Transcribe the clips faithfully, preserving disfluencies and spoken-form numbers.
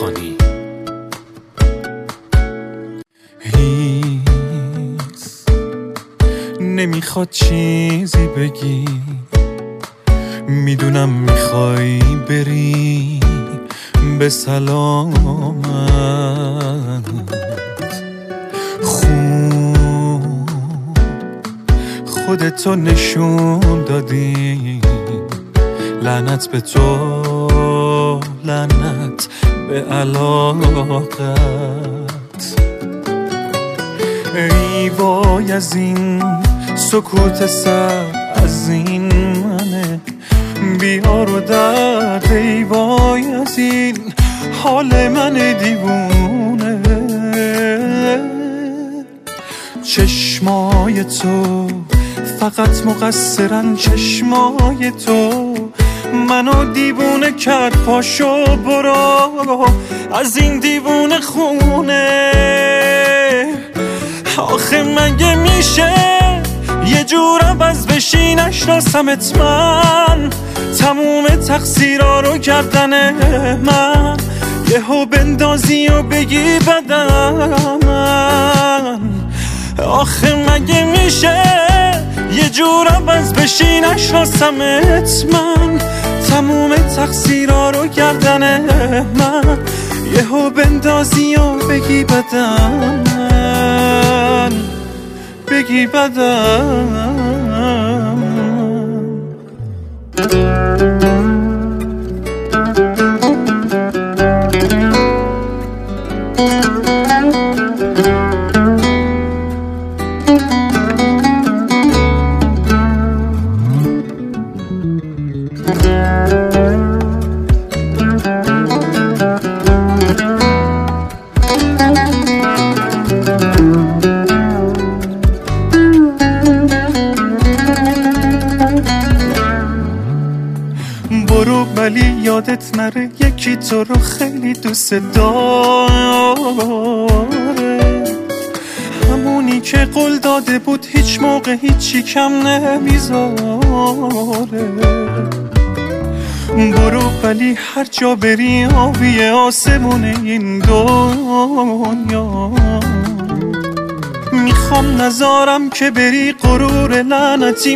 بخوانی. هیس نمیخواد چیزی بگی، میدونم میخوای بری به سلامت. خوب خودتو نشون دادی، لعنت به تو، لعنت به علاقت. ای وای از این سکوت سر، از این منه بیار و درد. ای وای از این حال من دیوونه. چشمای تو فقط مقصرن، چشمای تو منو دیوونه کرد. پاشو برو از این دیوونه خونه. آخه مگه میشه یه جور عوض بشی نشناسمت من؟ تموم تقصیرها رو گردن من، یهو بندازی و بگی بدم من. آخه مگه میشه یه جور عوض بشی نشناسمت من؟ تموم تقصیرها رو گردن من، یهو بندازی و بگی بدم من، بگی بدم. برو ولی یادت نره یکی تو رو خیلی دوست داره، همونی که قول داده بود هیچ موقع هیچی کم نمیذاره. برو ولی هر جا بری آبی آسمون این دنیا. میخوام نذارم که بری غرور لعنتیم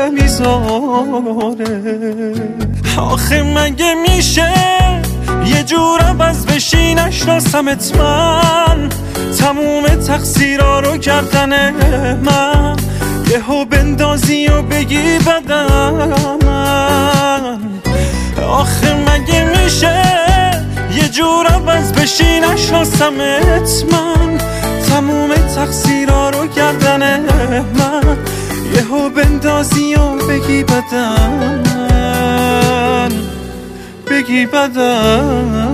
نمیذاره. آخه مگه میشه یه جور عوض بشی نشناسمت من؟ تموم تقصیرها رو گردن من، یهو بندازی و بگی بدم من. آخه مگه میشه یه جور عوض بشی نشناسمت من؟ تموم تقصیرها رو گردن من، یهو بندازی و بگی بدم من، بگی بدم.